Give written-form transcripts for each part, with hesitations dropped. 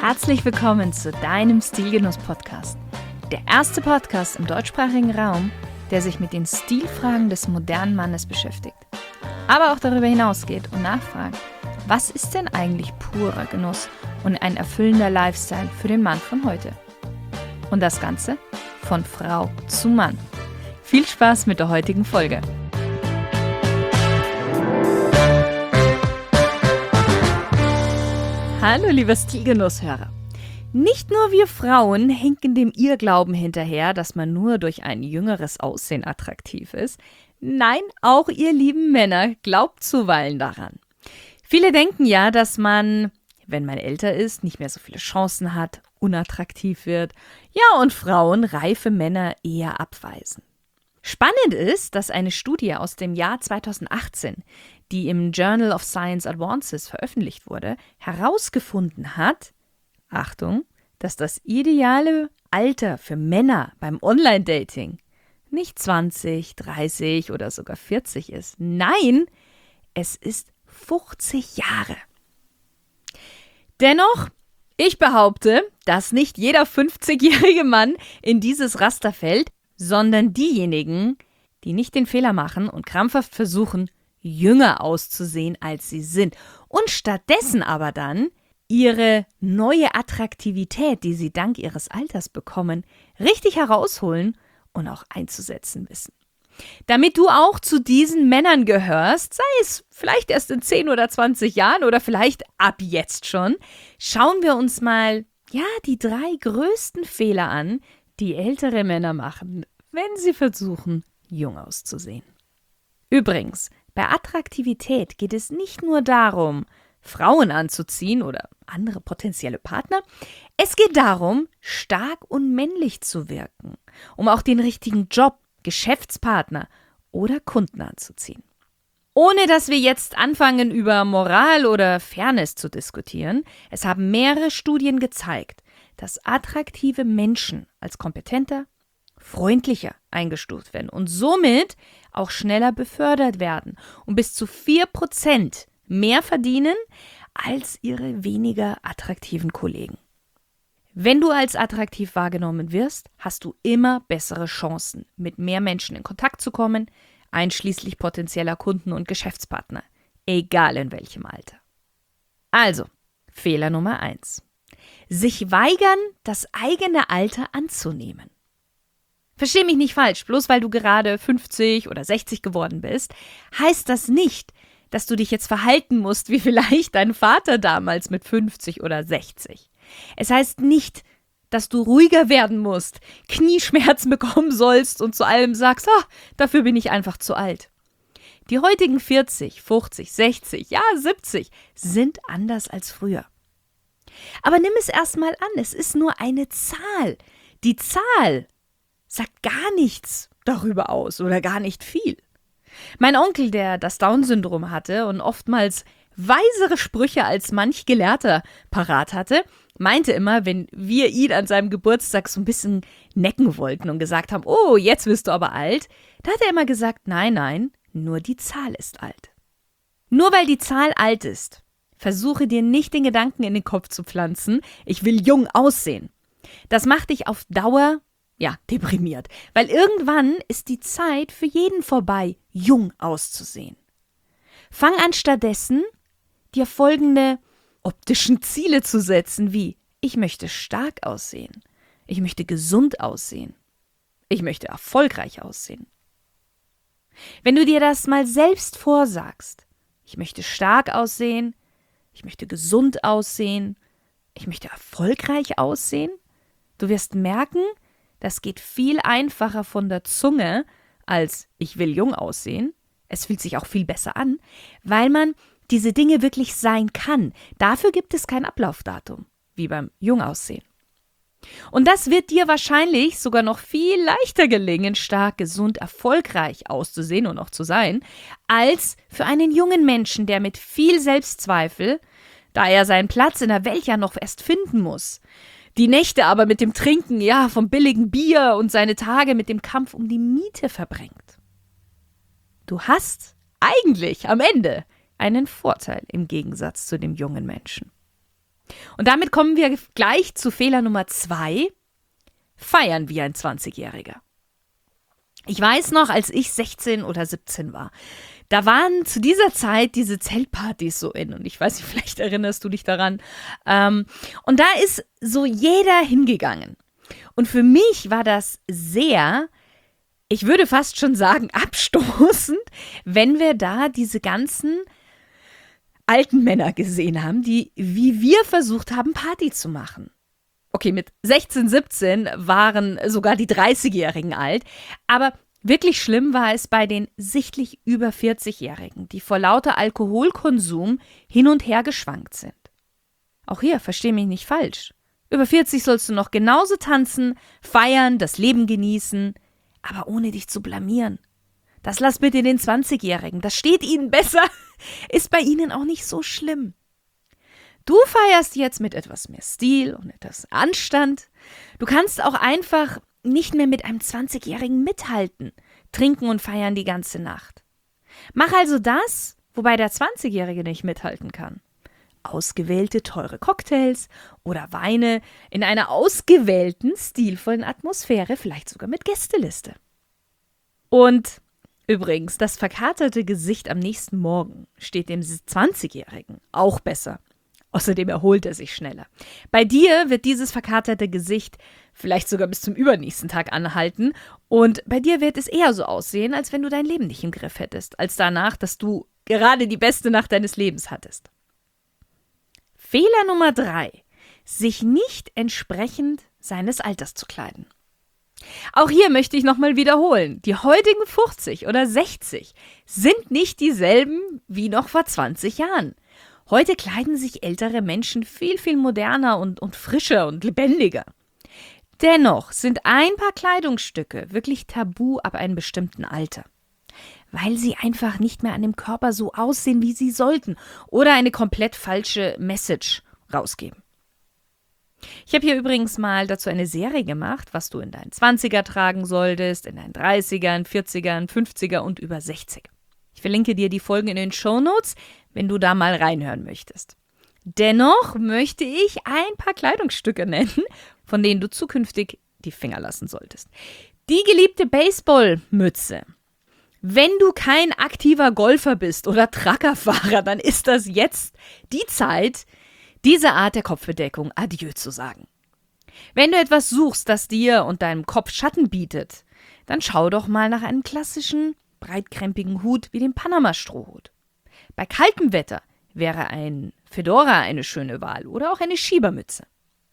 Herzlich willkommen zu deinem Stilgenuss-Podcast. Der erste Podcast im deutschsprachigen Raum, der sich mit den Stilfragen des modernen Mannes beschäftigt. Aber auch darüber hinausgeht und nachfragt, was ist denn eigentlich purer Genuss und ein erfüllender Lifestyle für den Mann von heute? Und das Ganze von Frau zu Mann. Viel Spaß mit der heutigen Folge. Hallo lieber Stilgenusshörer. Nicht nur wir Frauen hinken dem Irrglauben hinterher, dass man nur durch ein jüngeres Aussehen attraktiv ist. Nein, auch ihr lieben Männer glaubt zuweilen daran. Viele denken ja, dass man, wenn man älter ist, nicht mehr so viele Chancen hat, unattraktiv wird. Ja, und Frauen reife Männer eher abweisen. Spannend ist, dass eine Studie aus dem Jahr 2018, die im Journal of Science Advances veröffentlicht wurde, herausgefunden hat, Achtung, dass das ideale Alter für Männer beim Online-Dating nicht 20, 30 oder sogar 40 ist. Nein, es ist 50 Jahre. Dennoch, ich behaupte, dass nicht jeder 50-jährige Mann in dieses Raster fällt, sondern diejenigen, die nicht den Fehler machen und krampfhaft versuchen, jünger auszusehen, als sie sind. Und stattdessen aber dann ihre neue Attraktivität, die sie dank ihres Alters bekommen, richtig herausholen und auch einzusetzen wissen. Damit du auch zu diesen Männern gehörst, sei es vielleicht erst in 10 oder 20 Jahren oder vielleicht ab jetzt schon, schauen wir uns mal, die 3 größten Fehler an, die ältere Männer machen, wenn sie versuchen, jung auszusehen. Übrigens, bei Attraktivität geht es nicht nur darum, Frauen anzuziehen oder andere potenzielle Partner. Es geht darum, stark und männlich zu wirken, um auch den richtigen Job, Geschäftspartner oder Kunden anzuziehen. Ohne dass wir jetzt anfangen, über Moral oder Fairness zu diskutieren, es haben mehrere Studien gezeigt, dass attraktive Menschen als kompetenter, freundlicher eingestuft werden und somit auch schneller befördert werden und bis zu 4% mehr verdienen als ihre weniger attraktiven Kollegen. Wenn du als attraktiv wahrgenommen wirst, hast du immer bessere Chancen, mit mehr Menschen in Kontakt zu kommen, einschließlich potenzieller Kunden und Geschäftspartner, egal in welchem Alter. Also, Fehler Nummer 1. Sich weigern, das eigene Alter anzunehmen. Versteh mich nicht falsch, bloß weil du gerade 50 oder 60 geworden bist, heißt das nicht, dass du dich jetzt verhalten musst, wie vielleicht dein Vater damals mit 50 oder 60. Es heißt nicht, dass du ruhiger werden musst, Knieschmerzen bekommen sollst und zu allem sagst, dafür bin ich einfach zu alt. Die heutigen 40, 50, 60, 70 sind anders als früher. Aber nimm es erstmal an, es ist nur eine Zahl. Die Zahl sagt gar nichts darüber aus oder gar nicht viel. Mein Onkel, der das Down-Syndrom hatte und oftmals weisere Sprüche als manch Gelehrter parat hatte, meinte immer, wenn wir ihn an seinem Geburtstag so ein bisschen necken wollten und gesagt haben, oh, jetzt wirst du aber alt, da hat er immer gesagt, nein, nur die Zahl ist alt. Nur weil die Zahl alt ist, versuche dir nicht den Gedanken in den Kopf zu pflanzen, ich will jung aussehen. Das macht dich auf Dauer deprimiert, weil irgendwann ist die Zeit für jeden vorbei, jung auszusehen. Fang an stattdessen, dir folgende optischen Ziele zu setzen, wie ich möchte stark aussehen, ich möchte gesund aussehen, ich möchte erfolgreich aussehen. Wenn du dir das mal selbst vorsagst, ich möchte stark aussehen, ich möchte gesund aussehen, ich möchte erfolgreich aussehen, du wirst merken, das geht viel einfacher von der Zunge als ich will jung aussehen. Es fühlt sich auch viel besser an, weil man diese Dinge wirklich sein kann. Dafür gibt es kein Ablaufdatum, wie beim Jungaussehen. Und das wird dir wahrscheinlich sogar noch viel leichter gelingen, stark, gesund, erfolgreich auszusehen und auch zu sein, als für einen jungen Menschen, der mit viel Selbstzweifel, da er seinen Platz in der Welt ja noch erst finden muss, die Nächte aber mit dem Trinken, vom billigen Bier und seine Tage mit dem Kampf um die Miete verbringt. Du hast eigentlich am Ende einen Vorteil im Gegensatz zu dem jungen Menschen. Und damit kommen wir gleich zu Fehler Nummer 2. Feiern wie ein 20-Jähriger. Ich weiß noch, als ich 16 oder 17 war, da waren zu dieser Zeit diese Zeltpartys so in. Und ich weiß nicht, vielleicht erinnerst du dich daran. Und da ist so jeder hingegangen. Und für mich war das sehr, ich würde fast schon sagen, abstoßend, wenn wir da diese ganzen alten Männer gesehen haben, die wie wir versucht haben, Party zu machen. Okay, mit 16, 17 waren sogar die 30-Jährigen alt, aber wirklich schlimm war es bei den sichtlich über 40-Jährigen, die vor lauter Alkoholkonsum hin und her geschwankt sind. Auch hier, versteh mich nicht falsch. Über 40 sollst du noch genauso tanzen, feiern, das Leben genießen, aber ohne dich zu blamieren. Das lass bitte den 20-Jährigen, das steht ihnen besser, ist bei ihnen auch nicht so schlimm. Du feierst jetzt mit etwas mehr Stil und etwas Anstand. Du kannst auch einfach nicht mehr mit einem 20-Jährigen mithalten, trinken und feiern die ganze Nacht. Mach also das, wobei der 20-Jährige nicht mithalten kann. Ausgewählte teure Cocktails oder Weine in einer ausgewählten, stilvollen Atmosphäre, vielleicht sogar mit Gästeliste. Und übrigens, das verkaterte Gesicht am nächsten Morgen steht dem 20-Jährigen auch besser. Außerdem erholt er sich schneller. Bei dir wird dieses verkaterte Gesicht vielleicht sogar bis zum übernächsten Tag anhalten und bei dir wird es eher so aussehen, als wenn du dein Leben nicht im Griff hättest, als danach, dass du gerade die beste Nacht deines Lebens hattest. Fehler Nummer 3. Sich nicht entsprechend seines Alters zu kleiden. Auch hier möchte ich nochmal wiederholen, die heutigen 50 oder 60 sind nicht dieselben wie noch vor 20 Jahren. Heute kleiden sich ältere Menschen viel, viel moderner und frischer und lebendiger. Dennoch sind ein paar Kleidungsstücke wirklich tabu ab einem bestimmten Alter, weil sie einfach nicht mehr an dem Körper so aussehen, wie sie sollten oder eine komplett falsche Message rausgeben. Ich habe hier übrigens mal dazu eine Serie gemacht, was du in deinen 20er tragen solltest, in deinen 30ern, 40ern, 50er und über 60. Ich verlinke dir die Folgen in den Shownotes, wenn du da mal reinhören möchtest. Dennoch möchte ich ein paar Kleidungsstücke nennen, von denen du zukünftig die Finger lassen solltest. Die geliebte Baseballmütze. Wenn du kein aktiver Golfer bist oder Truckerfahrer, dann ist das jetzt die Zeit, diese Art der Kopfbedeckung Adieu zu sagen. Wenn du etwas suchst, das dir und deinem Kopf Schatten bietet, dann schau doch mal nach einem klassischen, breitkrempigen Hut wie dem Panama-Strohhut. Bei kaltem Wetter wäre ein Fedora eine schöne Wahl oder auch eine Schiebermütze.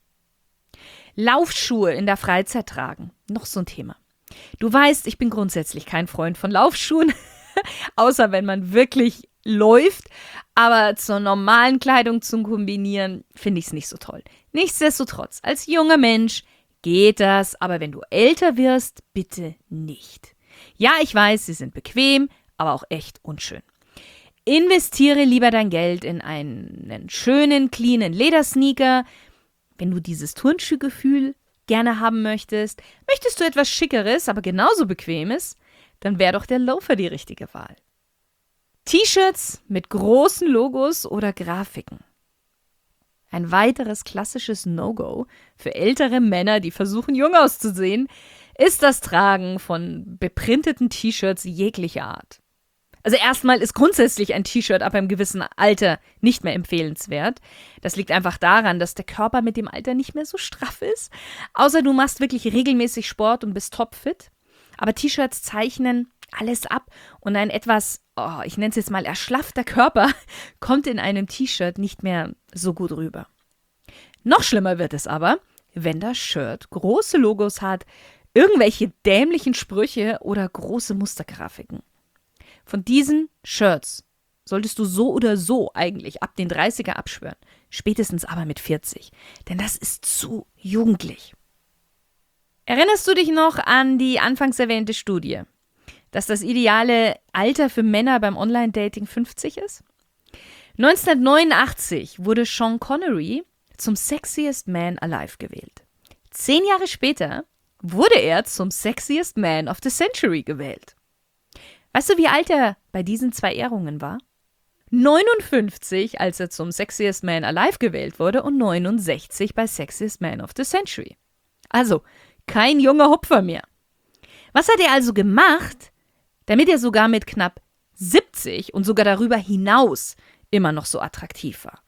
Laufschuhe in der Freizeit tragen, noch so ein Thema. Du weißt, ich bin grundsätzlich kein Freund von Laufschuhen, außer wenn man wirklich läuft, aber zur normalen Kleidung zum Kombinieren finde ich es nicht so toll. Nichtsdestotrotz, als junger Mensch geht das, aber wenn du älter wirst, bitte nicht. Ja, ich weiß, sie sind bequem, aber auch echt unschön. Investiere lieber dein Geld in einen schönen, cleanen Ledersneaker. Wenn du dieses Turnschuhgefühl gerne haben möchtest du etwas Schickeres, aber genauso Bequemes, dann wäre doch der Loafer die richtige Wahl. T-Shirts mit großen Logos oder Grafiken. Ein weiteres klassisches No-Go für ältere Männer, die versuchen, jung auszusehen, ist das Tragen von beprinteten T-Shirts jeglicher Art. Also erstmal ist grundsätzlich ein T-Shirt ab einem gewissen Alter nicht mehr empfehlenswert. Das liegt einfach daran, dass der Körper mit dem Alter nicht mehr so straff ist. Außer du machst wirklich regelmäßig Sport und bist topfit. Aber T-Shirts zeichnen alles ab und ein etwas, ich nenne es jetzt mal erschlaffter Körper, kommt in einem T-Shirt nicht mehr so gut rüber. Noch schlimmer wird es aber, wenn das Shirt große Logos hat, irgendwelche dämlichen Sprüche oder große Mustergrafiken. Von diesen Shirts solltest du so oder so eigentlich ab den 30er abschwören, spätestens aber mit 40, denn das ist zu jugendlich. Erinnerst du dich noch an die anfangs erwähnte Studie, dass das ideale Alter für Männer beim Online-Dating 50 ist? 1989 wurde Sean Connery zum Sexiest Man Alive gewählt. 10 Jahre später wurde er zum Sexiest Man of the Century gewählt. Weißt du, wie alt er bei diesen 2 Ehrungen war? 59, als er zum Sexiest Man Alive gewählt wurde und 69 bei Sexiest Man of the Century. Also kein junger Hupfer mehr. Was hat er also gemacht, damit er sogar mit knapp 70 und sogar darüber hinaus immer noch so attraktiv war?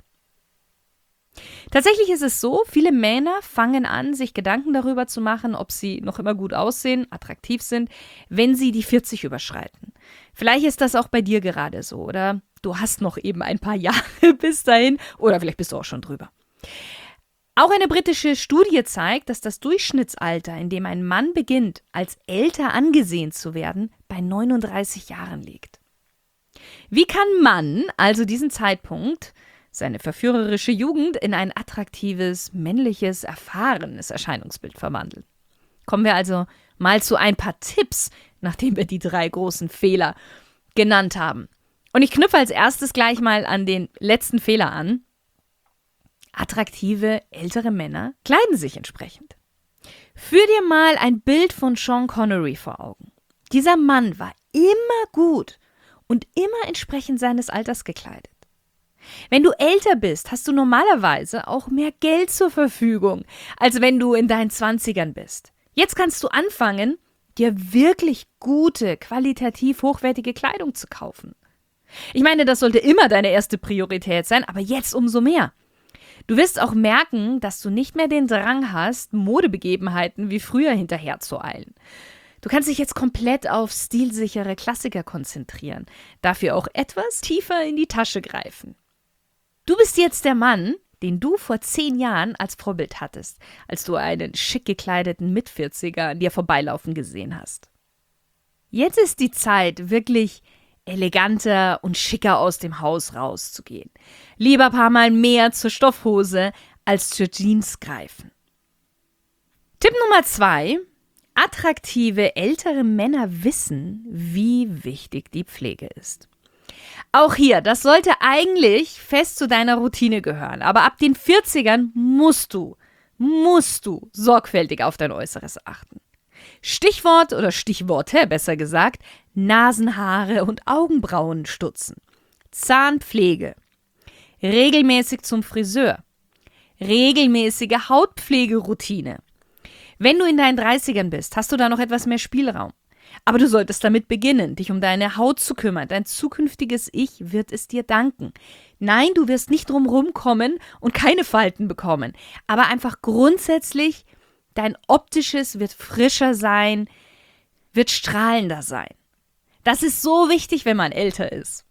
Tatsächlich ist es so, viele Männer fangen an, sich Gedanken darüber zu machen, ob sie noch immer gut aussehen, attraktiv sind, wenn sie die 40 überschreiten. Vielleicht ist das auch bei dir gerade so, oder du hast noch eben ein paar Jahre bis dahin, oder vielleicht bist du auch schon drüber. Auch eine britische Studie zeigt, dass das Durchschnittsalter, in dem ein Mann beginnt, als älter angesehen zu werden, bei 39 Jahren liegt. Wie kann man also diesen Zeitpunkt, seine verführerische Jugend, in ein attraktives, männliches, erfahrenes Erscheinungsbild verwandeln? Kommen wir also mal zu ein paar Tipps, nachdem wir die 3 großen Fehler genannt haben. Und ich knüpfe als erstes gleich mal an den letzten Fehler an. Attraktive, ältere Männer kleiden sich entsprechend. Führ dir mal ein Bild von Sean Connery vor Augen. Dieser Mann war immer gut und immer entsprechend seines Alters gekleidet. Wenn du älter bist, hast du normalerweise auch mehr Geld zur Verfügung, als wenn du in deinen 20ern bist. Jetzt kannst du anfangen, dir wirklich gute, qualitativ hochwertige Kleidung zu kaufen. Ich meine, das sollte immer deine erste Priorität sein, aber jetzt umso mehr. Du wirst auch merken, dass du nicht mehr den Drang hast, Modebegebenheiten wie früher hinterherzueilen. Du kannst dich jetzt komplett auf stilsichere Klassiker konzentrieren, dafür auch etwas tiefer in die Tasche greifen. Du bist jetzt der Mann, den du vor 10 Jahren als Vorbild hattest, als du einen schick gekleideten Mit-40er an dir vorbeilaufen gesehen hast. Jetzt ist die Zeit, wirklich eleganter und schicker aus dem Haus rauszugehen. Lieber ein paar Mal mehr zur Stoffhose als zur Jeans greifen. Tipp Nummer 2. Attraktive ältere Männer wissen, wie wichtig die Pflege ist. Auch hier, das sollte eigentlich fest zu deiner Routine gehören, aber ab den 40ern musst du sorgfältig auf dein Äußeres achten. Stichwort oder Stichworte, besser gesagt, Nasenhaare und Augenbrauen stutzen, Zahnpflege, regelmäßig zum Friseur, regelmäßige Hautpflegeroutine. Wenn du in deinen 30ern bist, hast du da noch etwas mehr Spielraum. Aber du solltest damit beginnen, dich um deine Haut zu kümmern. Dein zukünftiges Ich wird es dir danken. Nein, du wirst nicht drumherum kommen und keine Falten bekommen. Aber einfach grundsätzlich, dein Optisches wird frischer sein, wird strahlender sein. Das ist so wichtig, wenn man älter ist.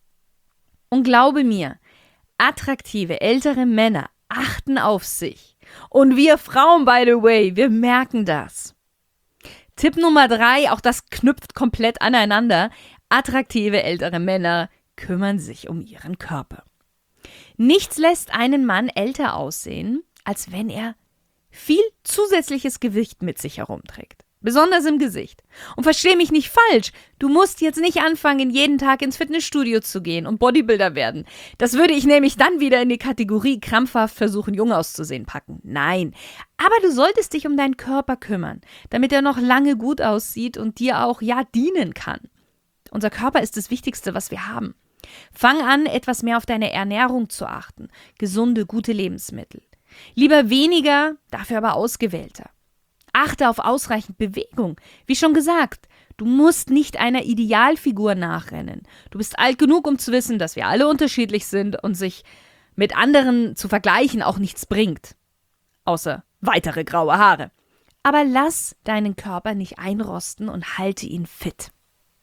Und glaube mir, attraktive ältere Männer achten auf sich. Und wir Frauen, by the way, wir merken das. Tipp Nummer 3, auch das knüpft komplett aneinander. Attraktive ältere Männer kümmern sich um ihren Körper. Nichts lässt einen Mann älter aussehen, als wenn er viel zusätzliches Gewicht mit sich herumträgt. Besonders im Gesicht. Und versteh mich nicht falsch, du musst jetzt nicht anfangen, jeden Tag ins Fitnessstudio zu gehen und Bodybuilder werden. Das würde ich nämlich dann wieder in die Kategorie krampfhaft versuchen, jung auszusehen packen. Nein, aber du solltest dich um deinen Körper kümmern, damit er noch lange gut aussieht und dir auch, dienen kann. Unser Körper ist das Wichtigste, was wir haben. Fang an, etwas mehr auf deine Ernährung zu achten. Gesunde, gute Lebensmittel. Lieber weniger, dafür aber ausgewählter. Achte auf ausreichend Bewegung. Wie schon gesagt, du musst nicht einer Idealfigur nachrennen. Du bist alt genug, um zu wissen, dass wir alle unterschiedlich sind und sich mit anderen zu vergleichen auch nichts bringt. Außer weitere graue Haare. Aber lass deinen Körper nicht einrosten und halte ihn fit.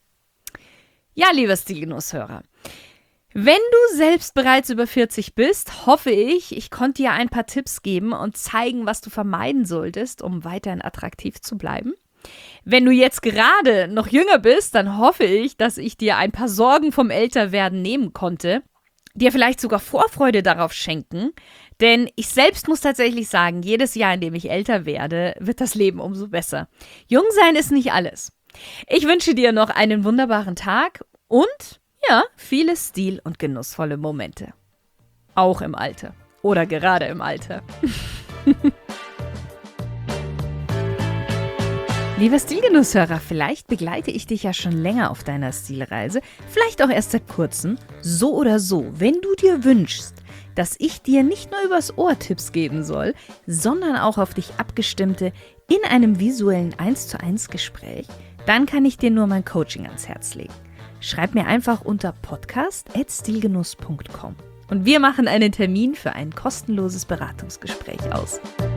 Ja, lieber Stilgenusshörer, wenn du selbst bereits über 40 bist, hoffe ich konnte dir ein paar Tipps geben und zeigen, was du vermeiden solltest, um weiterhin attraktiv zu bleiben. Wenn du jetzt gerade noch jünger bist, dann hoffe ich, dass ich dir ein paar Sorgen vom Älterwerden nehmen konnte, dir vielleicht sogar Vorfreude darauf schenken, denn ich selbst muss tatsächlich sagen, jedes Jahr, in dem ich älter werde, wird das Leben umso besser. Jung sein ist nicht alles. Ich wünsche dir noch einen wunderbaren Tag und viele stil- und genussvolle Momente. Auch im Alter. Oder gerade im Alter. Lieber Stilgenusshörer, vielleicht begleite ich dich ja schon länger auf deiner Stilreise, vielleicht auch erst seit kurzem. So oder so, wenn du dir wünschst, dass ich dir nicht nur übers Ohr Tipps geben soll, sondern auch auf dich abgestimmte in einem visuellen 1:1 Gespräch, dann kann ich dir nur mein Coaching ans Herz legen. Schreib mir einfach unter podcast@stilgenuss.com und wir machen einen Termin für ein kostenloses Beratungsgespräch aus.